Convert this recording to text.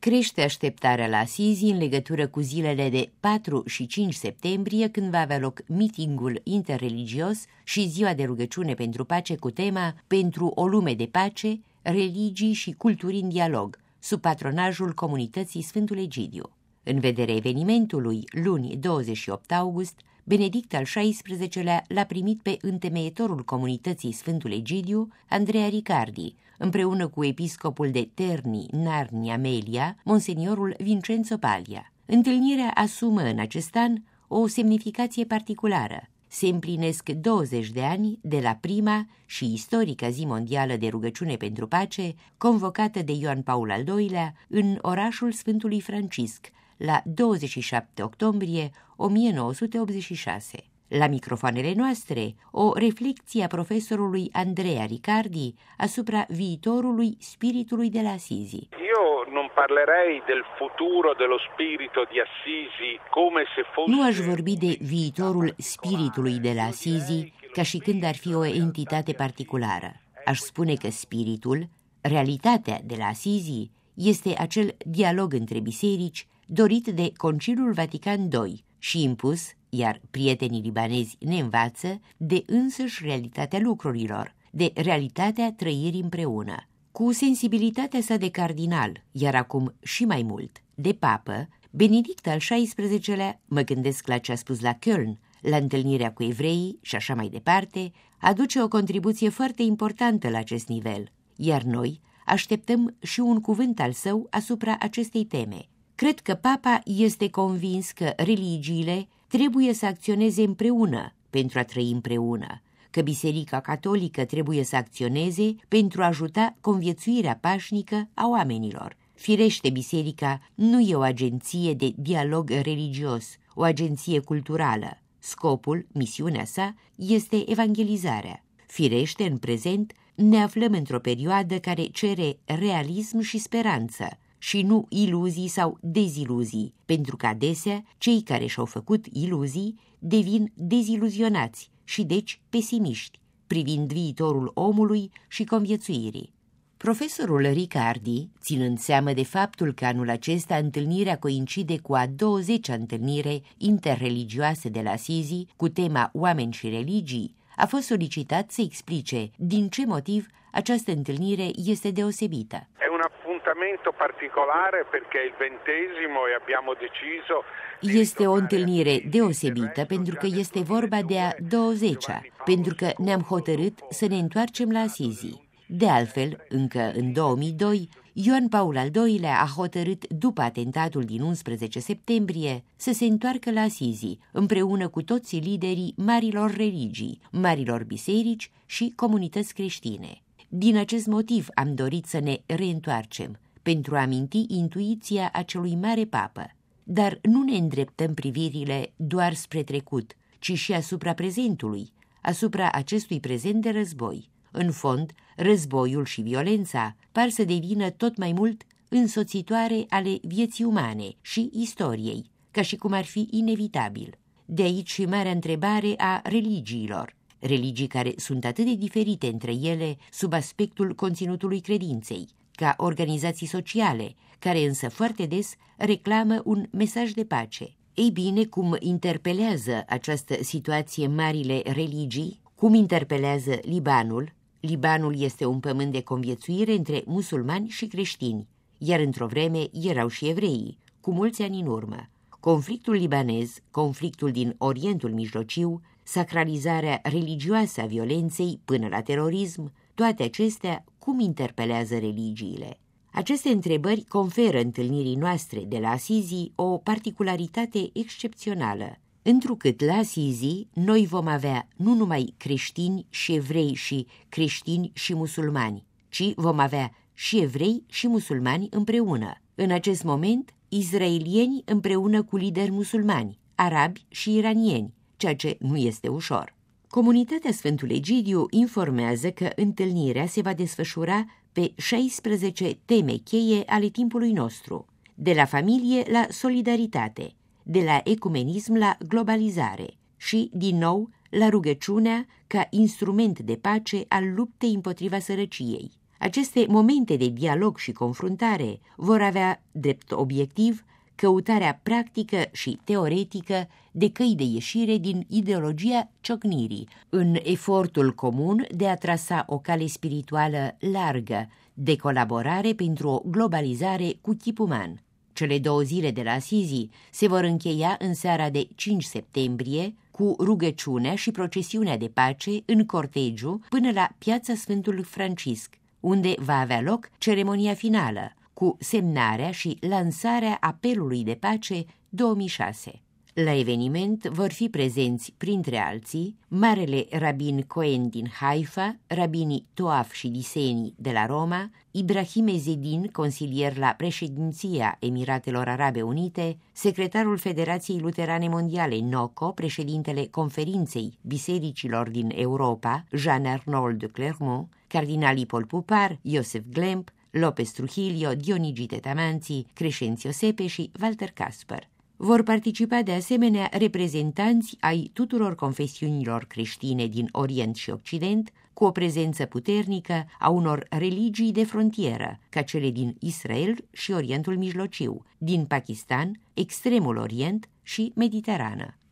Crește așteptarea la Assisi în legătură cu zilele de 4 și 5 septembrie, când va avea loc mitingul interreligios și ziua de rugăciune pentru pace cu tema Pentru o lume de pace, religii și culturi în dialog, sub patronajul comunității Sfântul Egidiu. În vederea evenimentului, luni 28 august, Benedict al XVI-lea l-a primit pe întemeietorul comunității Sfântul Egidiu, Andrea Ricardi, împreună cu episcopul de Terni, Narni, Amelia, monseniorul Vincenzo Paglia. Întâlnirea asumă în acest an o semnificație particulară. Se împlinesc 20 de ani de la prima și istorică zi mondială de rugăciune pentru pace, convocată de Ioan Paul al II-lea în orașul Sfântului Francisc, la 27 octombrie 1986. La microfoanele noastre, o reflecție a profesorului Andrea Ricardi asupra viitorului spiritului de la Assisi. Io non parlerei del futuro dello spirito di Assisi come se fosse... Nu aș vorbi de viitorul spiritului de la Assisi ca și când ar fi o entitate particulară. Aș spune că spiritul, realitatea de la Assisi, este acel dialog între biserici dorit de Conciliul Vatican II și impus, iar prietenii libanezi ne învață, de însăși realitatea lucrurilor, de realitatea trăirii împreună. Cu sensibilitatea sa de cardinal, iar acum și mai mult, de papă, Benedict al XVI-lea, mă gândesc la ce a spus la Köln, la întâlnirea cu evreii și așa mai departe, aduce o contribuție foarte importantă la acest nivel, iar noi așteptăm și un cuvânt al său asupra acestei teme. Cred că papa este convins că religiile trebuie să acționeze împreună pentru a trăi împreună, că Biserica Catolică trebuie să acționeze pentru a ajuta conviețuirea pașnică a oamenilor. Firește, Biserica nu e o agenție de dialog religios, o agenție culturală. Scopul, misiunea sa, este evangelizarea. Firește, în prezent, ne aflăm într-o perioadă care cere realism și speranță, și nu iluzii sau deziluzii, pentru că adesea cei care și-au făcut iluzii devin deziluzionați și deci pesimiști, privind viitorul omului și conviețuirii. Profesorul Ricardi, ținând seamă de faptul că anul acesta întâlnirea coincide cu a 20-a întâlnire interreligioasă de la Assisi cu tema Oameni și religii, a fost solicitat să explice din ce motiv această întâlnire este deosebită. Este o întâlnire deosebită pentru că este vorba de a 20-a, pentru că ne-am hotărât să ne întoarcem la Assisi. De altfel, încă în 2002, Ioan Paul al II-lea a hotărât, după atentatul din 11 septembrie, să se întoarcă la Assisi, împreună cu toți liderii marilor religii, marilor biserici și comunități creștine. Din acest motiv am dorit să ne reîntoarcem, pentru a aminti intuiția acelui mare papă. Dar nu ne îndreptăm privirile doar spre trecut, ci și asupra prezentului, asupra acestui prezent de război. În fond, războiul și violența par să devină tot mai mult însoțitoare ale vieții umane și istoriei, ca și cum ar fi inevitabil. De aici și marea întrebare a religiilor, religii care sunt atât de diferite între ele sub aspectul conținutului credinței, ca organizații sociale, care însă foarte des reclamă un mesaj de pace. Ei bine, cum interpelează această situație marile religii? Cum interpelează Libanul? Libanul este un pământ de conviețuire între musulmani și creștini, iar într-o vreme erau și evreii, cu mulți ani în urmă. Conflictul libanez, conflictul din Orientul Mijlociu, sacralizarea religioasă a violenței până la terorism, toate acestea cum interpelează religiile? Aceste întrebări conferă întâlnirii noastre de la Assisi o particularitate excepțională, întrucât la Assisi noi vom avea nu numai creștini și evrei și creștini și musulmani, ci vom avea și evrei și musulmani împreună. În acest moment, izraelieni împreună cu lideri musulmani, arabi și iranieni, ceea ce nu este ușor. Comunitatea Sfântul Egidiu informează că întâlnirea se va desfășura pe 16 teme cheie ale timpului nostru, de la familie la solidaritate, de la ecumenism la globalizare și, din nou, la rugăciunea ca instrument de pace al luptei împotriva sărăciei. Aceste momente de dialog și confruntare vor avea drept obiectiv căutarea practică și teoretică de căi de ieșire din ideologia ciocnirii, în efortul comun de a trasa o cale spirituală largă, de colaborare pentru o globalizare cu chip uman. Cele 2 zile de la Assisi se vor încheia în seara de 5 septembrie cu rugăciunea și procesiunea de pace în cortegiu până la Piața Sfântul Francisc, unde va avea loc ceremonia finală, cu semnarea și lansarea apelului de pace 2006. La eveniment vor fi prezenți, printre alții, Marele Rabin Cohen din Haifa, rabinii Toaf și Diseni de la Roma, Ibrahim Ezedin, consilier la președinția Emiratelor Arabe Unite, secretarul Federației Luterane Mondiale NOCO, președintele Conferinței Bisericilor din Europa, Jean-Arnold de Clermont, cardinalii Paul Pupar, Iosef Glemp, Lopez Trujillo, Dionigi Tetamanții, Crescențio Sepe și Walter Kasper. Vor participa de asemenea reprezentanți ai tuturor confesiunilor creștine din Orient și Occident, cu o prezență puternică a unor religii de frontieră, ca cele din Israel și Orientul Mijlociu, din Pakistan, Extremul Orient și Mediterană.